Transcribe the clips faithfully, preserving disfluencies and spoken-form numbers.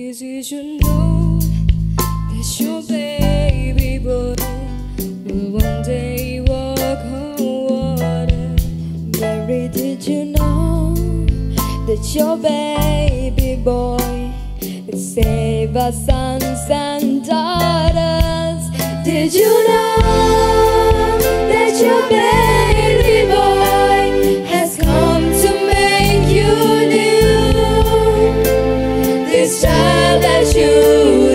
Did you know that your baby boy will one day walk on water? Mary, did you know that your baby boy will save our sons and daughters? Did you know that your baby boy has come to make you new? This child that you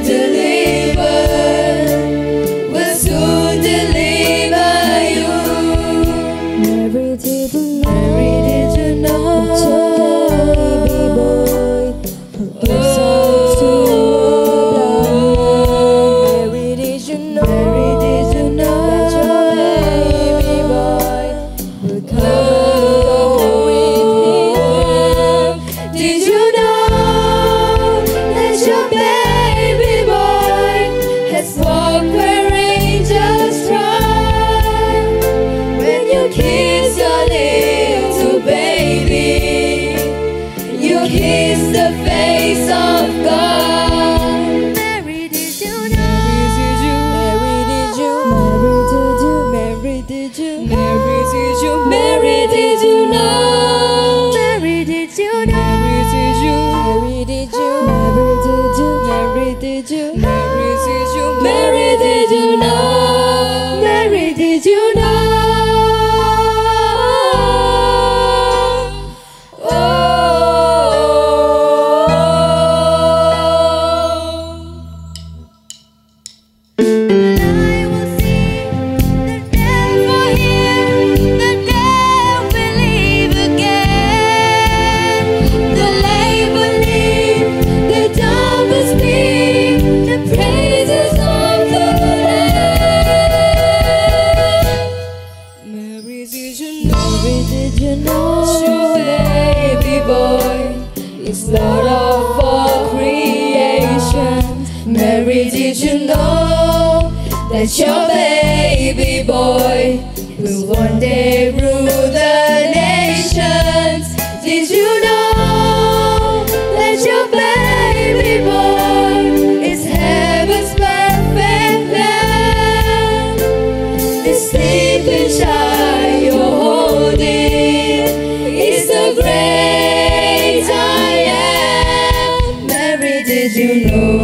deliver will soon deliver you. Mary, did you know, Mary, did you know that your baby boy belongs to Abraham? Mary, did you know, Mary, did you know that your baby boy will come and go with him? Did you know your baby boy has walked where angels try? When you kiss your little baby, you kiss the face of God. Mary, did you know? Mary, did you? Mary, did you? Mary, did you? Mary, did you? Mary, did you know? Mary, did you? Mary, did you? Mary, did you? Mary, did you? Mary, did you? Mary, did you know? Mary, did you know? Oh. I will see the devil hear, the dead will live again, the lame will live, the dumb will speak, the praises of the Lamb. Mary, did you know? Mary, did you know your baby boy is Lord of all creation? Mary, did you know that your baby boy will one day rule the nations? Did you know that your baby boy is heaven's perfect lamb? The sleeping child you're holding is the great I am. Mary, did you know?